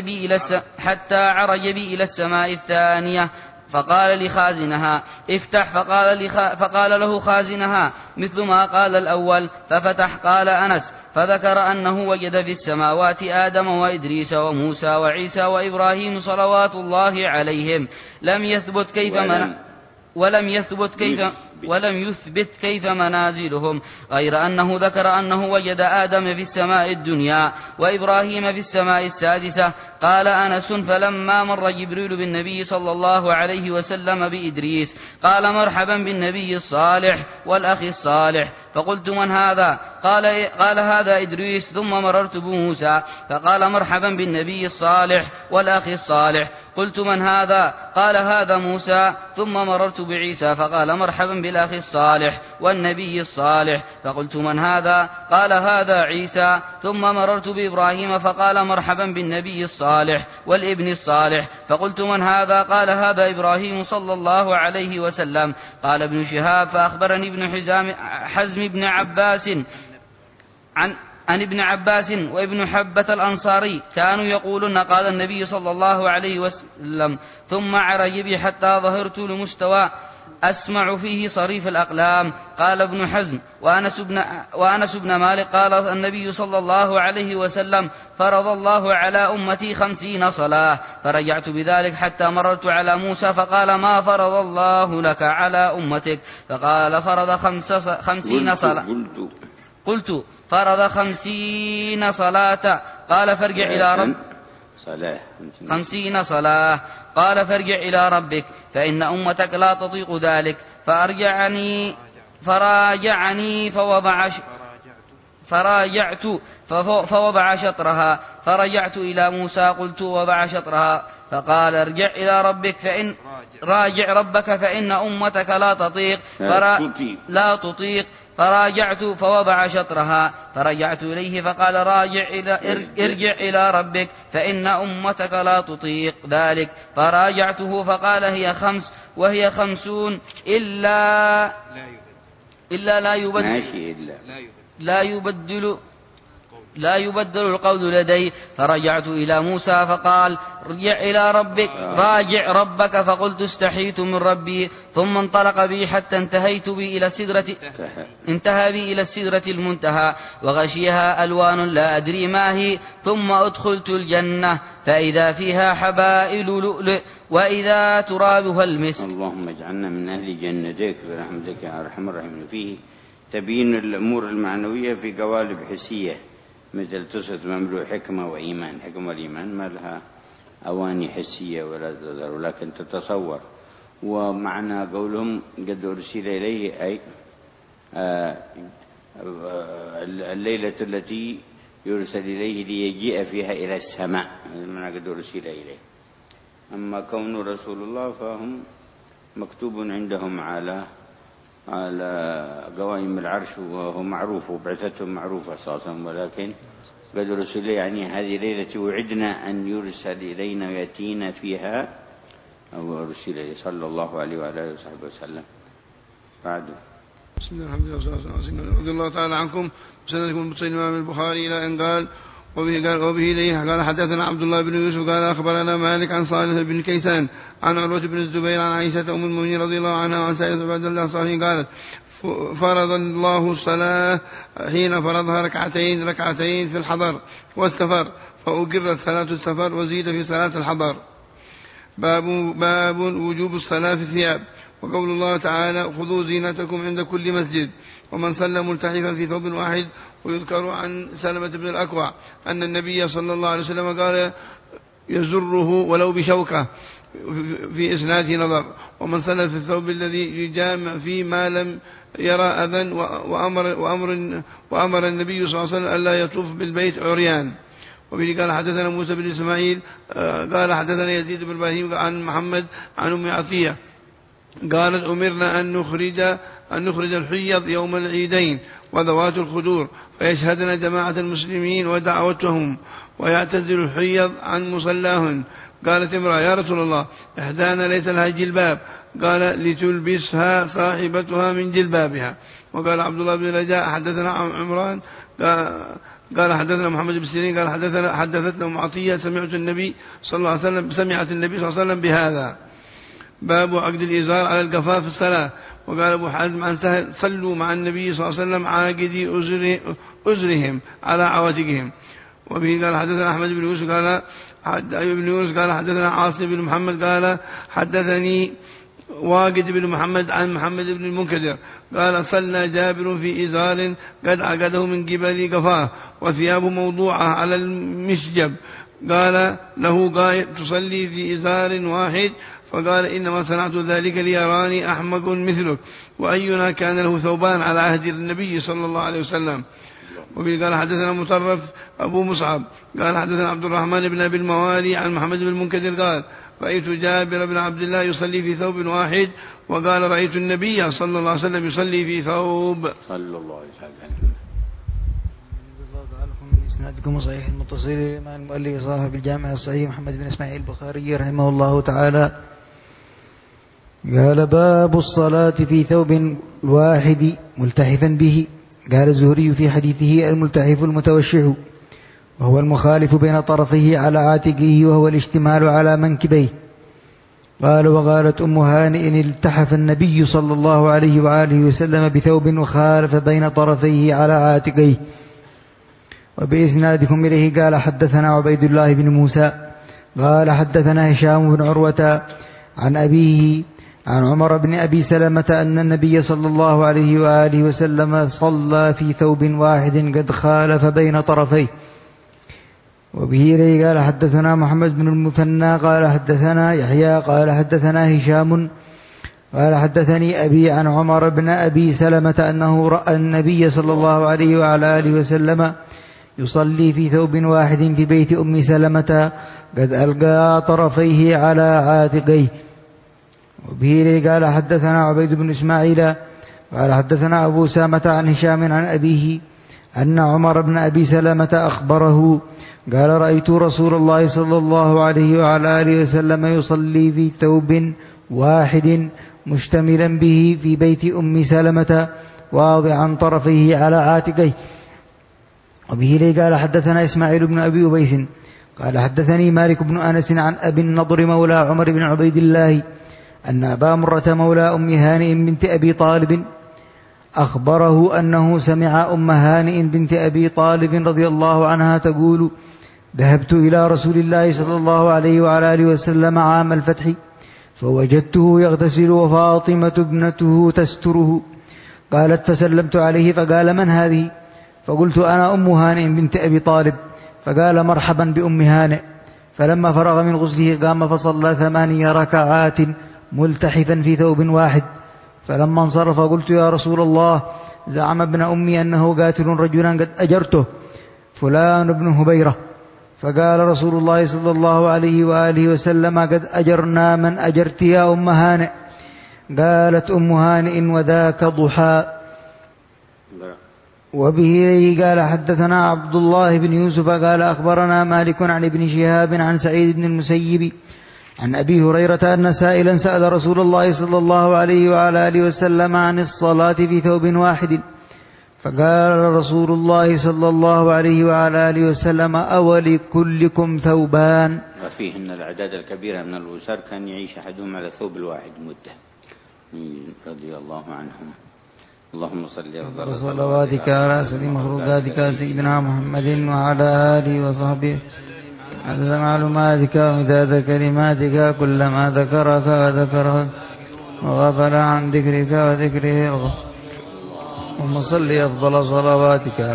عرج بي إلى السماء الثانية فقال لخازنها افتح. فقال له خازنها مثل ما قال الأول ففتح. قال أنس فذكر أنه وجد في السماوات آدم وإدريس وموسى وعيسى وإبراهيم صلوات الله عليهم. ولم يثبت كيف ولم يثبت كيف منازلهم، غير أنه ذكر أنه وجد آدم في السماء الدنيا وإبراهيم في السماء السادسة. قال أنس: فلما مر جبريل بالنبي صلى الله عليه وسلم بإدريس قال: مرحبا بالنبي الصالح والأخ الصالح. فقلت: من هذا؟ قال: هذا إدريس. ثم مررت بموسى فقال: مرحبا بالنبي الصالح والأخ الصالح. قلت: من هذا؟ قال: هذا موسى. ثم مررت بعيسى فقال: مرحبا بالأخ الصالح والنبي الصالح. فقلت: من هذا؟ قال: هذا عيسى. ثم مررت بإبراهيم فقال: مرحبا بالنبي الصالح والابن الصالح. فقلت: من هذا؟ قال: هذا إبراهيم صلى الله عليه وسلم. قال ابن شهاب: فأخبرني ابن حزم بن عباس عن ابن عباس وابن حبة الأنصاري كانوا يقولون: قال النبي صلى الله عليه وسلم: ثم عرج بي حتى ظهرت لمستوى أسمع فيه صريف الأقلام. قال ابن حزم: وأنس بن مالك قال النبي صلى الله عليه وسلم: فرض الله على أمتي 50 صلاة. فرجعت بذلك حتى مررت على موسى فقال: ما فرض الله لك على أمتك؟ فقال: فرض 50 صلاة. قلت: فرض 50 صلاة. قال: فارجع إلى ربك 50 صلاة. قال: فارجع إلى ربك فإن أمتك لا تطيق ذلك. فراجعني فوضع شطرها. فرجعت إلى موسى قلت: وضع شطرها. فقال: ارجع إلى ربك راجع ربك فإن أمتك لا تطيق. فراجعت فوضع شطرها. فرجعت إليه فقال: ارجع إلى ربك فإن أمتك لا تطيق ذلك. فراجعته فقال: هي 5 وهي 50 إلا لا يبدل القول لدي. فرجعت إلى موسى فقال: ارجع إلى ربك راجع ربك. فقلت: استحيت من ربي. ثم انطلق بي حتى انتهى بي إلى السدرة المنتهى وغشيها ألوان لا أدري ما هي. ثم أدخلت الجنة فإذا فيها حبائل لؤلؤ وإذا ترابها المسك. اللهم اجعلنا من أهل جنتك برحمتك يا أرحم الراحمين. فيه تبيين الأمور المعنوية في قوالب حسية مثل تسعة مملوء حكمة وإيمان. حكمة والإيمان ما لها أواني حسية ولا تظهر ولكن تتصور. ومعنى قولهم قد أرسل إليه أي الليلة التي يرسل إليه ليجيء فيها إلى السماء، معنى قد أرسل إليه. أما كون رسول الله فهم مكتوب عندهم على قوائم العرش وهو معروف وبعثته معروفة صلى، ولكن قد رسل يعني هذه ليلة وعدنا أن يرسل إلينا ويأتينا فيها أو رسل إليه صلى الله عليه وعلى آله وصحبه وسلم. بعد بسم الله الحمد لله والصلاة والسلام. رضي الله تعالى عنكم بسندكم المتصل الإمام البخاري إلى أن قال: وبه إليه قال: حدثنا عبد الله بن يوسف قال: أخبرنا مالك عن صالح بن كيسان عن عروة بن الزبير عن عائشة أم المؤمنين رضي الله عنها وعن سائر عباد الله الصالحين قالت: فرض الله الصلاة حين فرضها ركعتين في الحضر والسفر، فأقرت صلاة السفر وزيد في صلاة الحضر. باب وجوب الصلاة في الثياب. وقول الله تعالى: خذوا زينتكم عند كل مسجد. ومن صلى ملتحفا في ثوب واحد. ويذكر عن سلمة بن الأكوع أن النبي صلى الله عليه وسلم قال: يزره ولو بشوكة. في إسناده نظر. ومن صلى في الثوب الذي يجامع فيه ما لم يرى أذى وأمر النبي صلى الله عليه وسلم ألا يطوف بالبيت عريان. وبه قال: حدثنا موسى بن إسماعيل قال: حدثنا يزيد بن إبراهيم عن محمد عن أم عطية قالت: أمرنا أن نخرج الحيض يوم العيدين وذوات الخدور فيشهدنا جماعة المسلمين ودعوتهم ويعتزل الحيض عن مصلاهن. قالت امرأة: يا رسول الله، إحدانا ليس لها جلباب. قال: لتلبسها صاحبتها من جلبابها. وقال عبد الله بن رجاء: حدثنا عمران قال: حدثنا محمد بن سيرين قال: حدثتنا أم عطية سمعت النبي صلى الله عليه وسلم بهذا. باب عقد الإزار على القفاء في الصلاة. وقال أبو حازم عن سهل: صلوا مع النبي صلى الله عليه وسلم عاقدي أزرهم على عواتقهم. وبه قال: حدثنا أحمد بن يوسف قال حدثنا عاصم بن محمد قال: حدثني واقد بن محمد عن محمد بن المنكدر قال صلى جابر في إزار قد عقده من قبل قفاه وثيابه موضوعة على المشجب. قال له قائل تصلي في إزار واحد؟ فقال إنما صنعت ذلك ليراني أحمق مثلك، وأينا كان له ثوبان على عهد النبي صلى الله عليه وسلم. وفي قال حدثنا مطرف أبو مصعب قال حدثنا عبد الرحمن بن أبي الموالي عن محمد بن المنكدر قال رأيت جابر بن عبد الله يصلي في ثوب واحد، وقال رأيت النبي صلى الله عليه وسلم يصلي في ثوب. صلى الله عليه وسلم. إسنادكم صحيح المتصل مع المؤلف صاحب الجامع الصحيح محمد بن إسماعيل البخاري رحمه الله تعالى. قال باب الصلاة في ثوب واحد ملتحفا به. قال الزهري في حديثه الملتحف المتوشح، وهو المخالف بين طرفيه على عاتقه، وهو الاشتمال على منكبيه. قال وقالت أم هانئ التحف النبي صلى الله عليه وآله وسلم بثوب وخالف بين طرفيه على عاتقيه. وبإسنادكم إليه قال حدثنا عبيد الله بن موسى قال حدثنا هشام بن عروة عن أبيه عن عمر بن أبي سلمة أن النبي صلى الله عليه وآله وسلم صلى في ثوب واحد قد خالف بين طرفيه. وبه إليه قال حدثنا محمد بن المثنى قال حدثنا يحيى قال حدثنا هشام قال حدثني أبي عن عمر بن أبي سلمة أنه رأى النبي صلى الله عليه وعلى آله وسلم يصلي في ثوب واحد في بيت أم سلمة قد ألقى طرفيه على عاتقيه. وبه قال حدثنا عبيد بن إسماعيل قال حدثنا أبو سامة عن هشام عن أبيه أن عمر بن أبي سلمة أخبره قال رأيت رسول الله صلى الله عليه وعلى آله وسلم يصلي في ثوب واحد مشتملا به في بيت أم سلمة واضعا طرفيه على عاتقيه. وبه قال حدثنا إسماعيل بن أبي أبيس قال حدثني مالك بن أنس عن أبي النضر مولى عمر بن عبيد الله أن أبا مرة مولى أم هانئ بنت أبي طالب أخبره أنه سمع أم هانئ بنت أبي طالب رضي الله عنها تقول ذهبت إلى رسول الله صلى الله عليه وعلى آله وسلم عام الفتح فوجدته يغتسل وفاطمة ابنته تستره. قالت فسلمت عليه فقال من هذه؟ فقلت أنا أم هانئ بنت أبي طالب. فقال مرحبا بأم هانئ. فلما فرغ من غسله قام فصلى 8 ركعات ملتحفا في ثوب واحد. فلما انصرف قلت يا رسول الله زعم ابن أمي أنه قاتل رجلا قد أجرته فلان بن هبيرة. فقال رسول الله صلى الله عليه وآله وسلم قد أجرنا من أجرت يا أم هانئ. قالت أم هانئ وذاك ضحى. وبه قال حدثنا عبد الله بن يوسف قال أخبرنا مالك عن ابن شهاب عن سعيد بن المسيب عن أبي هريرة أن سائلا سأل رسول الله صلى الله عليه وعلى آله وسلم عن الصلاة في ثوب واحد. فقال رسول الله صلى الله عليه وعلى آله وسلم أولكلكم ثوبان؟ وفيه أن الأعداد الكبيرة من الأسر كان يعيش أحدهم على ثوب الواحد مدة رضي الله عنهم. اللهم صل أفضل صلواتك على سيد مخلوقاتك سيدنا محمد وعلى آله وصحبه عدد معلوماتك ومداد كلماتك كلما ذكرك وذكره وغفل عن ذكرك وذكره. اللهم صل أفضل صلواتك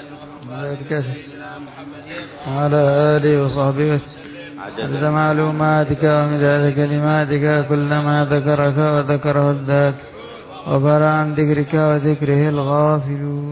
وعلى آله وصحبه عدد معلوماتك ومداد كلماتك كلما ذكرك وذكره الذاكر وغفل عن ذكرك وذكره الغافلون.